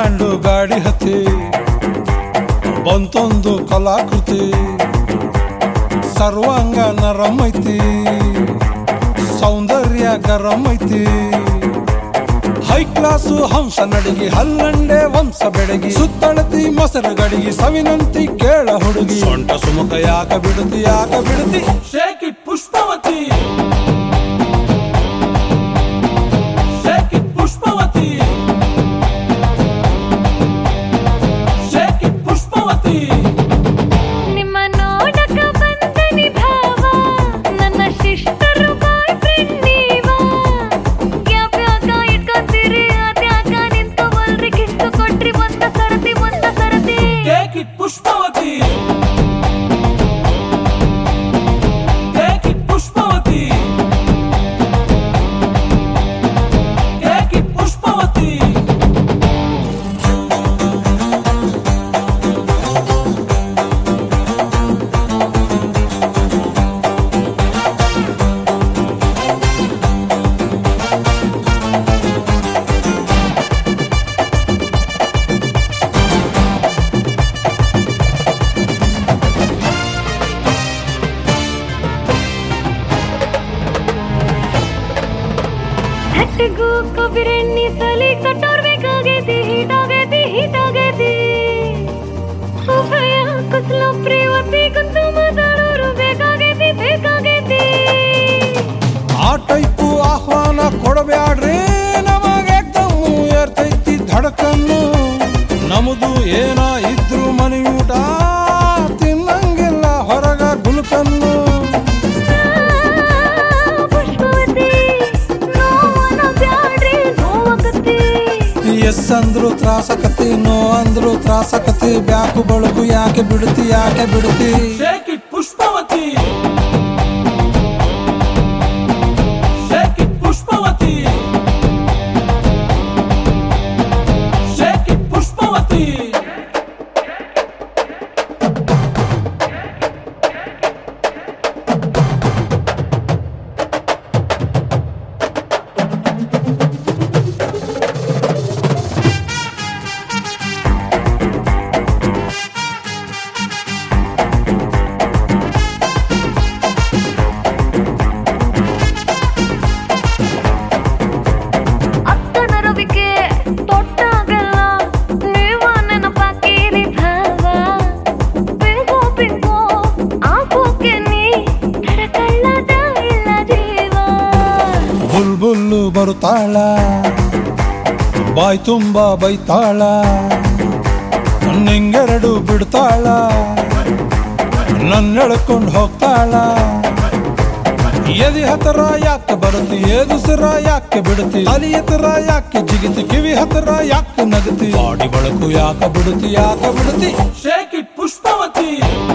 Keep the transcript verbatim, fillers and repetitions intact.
stand ಗಾಡಿ ಹತ್ತಿ ಬಂತೊಂದು ಕಲಾಕೃತಿ ಸರ್ವಾಂಗ ನರಂ ಐತಿ ಸೌಂದರ್ಯ ಗರಂ ಐತಿ ಹೈ ಕ್ಲಾಸು ಹಂಸ ನಡಿಗೆ ಹಲ್ಲಂಡೆ ವಂಶ ಬೆಡಗಿ ಸುತ್ತಳತಿ ಮೊಸರು ಗಡಿಗೆ ಸವಿನಂತಿ ಕೇಳ ಹುಡುಗಿ ಸೊಂಟ ಸುಮುಖ ಯಾಕ ಬಿಡುತ್ತಿ ಯಾಕ ಬಿಡುತ್ತಿ shake it Pushpavati shake it Pushpavati shake it Pushpavati ನಿಮ್ಮ ನೋಡಕ ಬಂದನಿ ಭಾವ ನನ್ನ ಶಿಷ್ಟರು ಬಾಯ್ ಫ್ರೆಂಡ್ ನೀವಾ ಯಾವ್ಯಾಕ ಇಟ್ಕೊತೀರಿ ಅದ್ಯಾಕ ನಿಂತ್ಕೊವಲ್ರಿ ಕಿತ್ತು ಕೊಟ್ರಿ ಒಂದ ಸರತಿ ಒಂದ ಸರತಿ take it Pushpavati take it Pushpavati take it Pushpavati ಹಟ್ಟಿಗೂ ಕೊಬ್ಬಿರೆಣ್ಣಿ ಸಲಿ ಕಟ್ಟೋರ್ ಬೇಕಾಗೈತಿ ಹೀಟಾಗೈತಿ ಹೀಟಾಗೈತಿ ಉಭಯ ಕುಸ್ಲು ಪ್ರೇವತಿ ಕುಂತು ಮಾತಾಡೋರು ಬೇಕಾಗೈತಿ ಬೇಕಾಗೈತಿ ಆ ಟೈಪು ಆಹ್ವಾನ ಕೊಡಬ್ಯಾಡ್ರಿ ನಮಗೆ ತಮ್ಮು ಏರ್ತೈತಿ ಧಡಕನ್ನು ನಮ್ದು ಏನ ಇದ್ರು ಮನೆಯೂಟ ತಿನ್ನಂಗಿಲ್ಲ ಹೊರಗ ಗುಲ್ಕನ್ನು ಪುಷ್ಪವತಿ ನೋವನ ಬ್ಯಾಡ್ರಿ ನೋವಾಗತ್ತಿ ಎಸ್ ಅಂದ್ರು ತ್ರಾಸಕತಿ ನೋ ಅಂದ್ರು ತ್ರಾಸಕತಿ ಬ್ಯಾಕು ಬಳಗು ಯಾಕೆ ಬಿಡುತ್ತಿ ಯಾಕೆ ಬಿಡುತ್ತಿ shake it Pushpavati shake it Pushpavati shake it Pushpavati ಅಕ್ಕನ ರವಿಕೆ ತೊಟ್ಟಾಗಲ್ಲ ನೀವ ನೆನಪಾಕಿರಿ ಭಾವ ಪಿಂಕೋ ಪಿಂಕೋ ಆಗೋಕೆ ನೀ ತಡಕಳ್ಳದ ಇಲ್ಲ ಜೀವ ಬುಲ್ಬುಲ್ಲು ಬರುತ್ತಾಳ ಬಾಯ್ ತುಂಬ ಬೈತಾಳ ನಿಂಗೆರಡು ಬಿಡ್ತಾಳ ನನ್ನ ಎಳ್ಕೊಂಡು ಹೋಗ್ತಾಳ ಎದಿ ಹತ್ರ ಯಾಕೆ ಬರುತ್ತಿ ಏದುಸಿರ ಯಾಕೆ ಬಿಡುತ್ತಿ ಅಲಿ ಹತ್ರ ಯಾಕೆ ಜಿಗಿತಿ ಕಿವಿ ಹತ್ರ ಯಾಕೆ ನಗತಿ ಬಾಡಿ ಬಳಕು ಯಾಕೆ ಬಿಡುತ್ತಿ ಯಾಕೆ ಬಿಡುತ್ತಿ ಶೇಕ್ ಇಟ್ ಪುಷ್ಪವತಿ